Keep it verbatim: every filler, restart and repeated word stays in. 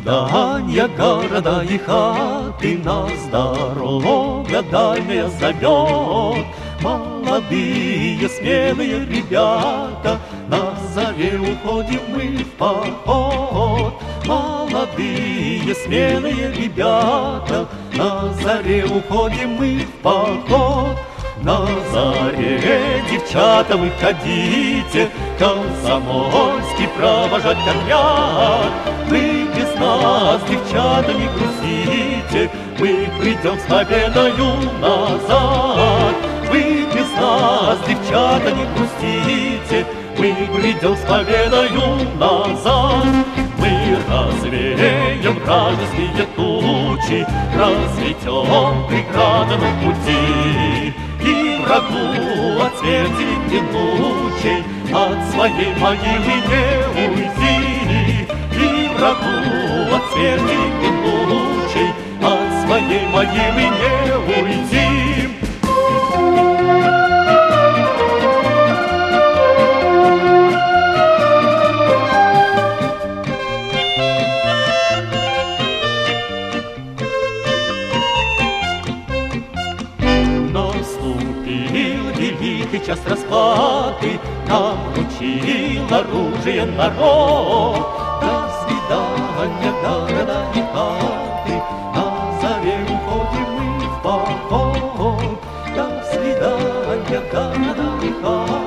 свидания, города и хаты нас дорога дальняя зовет. Молодые, смелые ребята, на заре уходим мы в поход. Молодые, смелые ребята, на заре уходим мы в поход. На заре, девчата, выходите, комсомольский провожать отряд. Вы без нас, девчата, не грустите, мы придем с победою назад. Вы без нас, девчата, не грустите, мы придем с победою назад. Мы развеем радостные тучи, расцветем преграды на пути. И врагу от смерти тянучей от своей могилы не уйти. И врагу от смерти тянучей от своей могилы не уйти. Наступил великий час расплаты, нам вручил оружие народ. До свидания, города и хаты, на заре уходим мы в поход. До свидания, города и хаты.